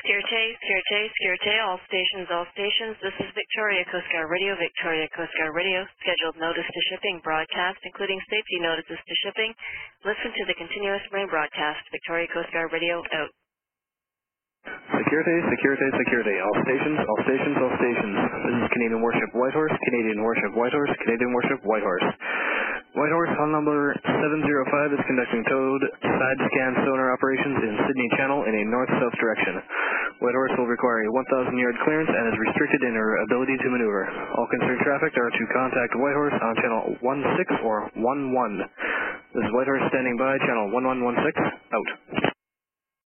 Security, all stations. This is Victoria Coast Guard Radio, scheduled notice to shipping broadcast, including safety notices to shipping. Listen to the continuous marine broadcast. Victoria Coast Guard Radio, out. Security, all stations. This is Canadian Warship Whitehorse, Canadian Warship Whitehorse. Whitehorse, hull number 705 is conducting towed side scan sonar operations in Sydney Channel in a north-south direction. Whitehorse will require a 1,000-yard clearance and is restricted in her ability to maneuver. All concerned traffic are to contact Whitehorse on channel 16 or 11. This is Whitehorse standing by, channel 1116, out.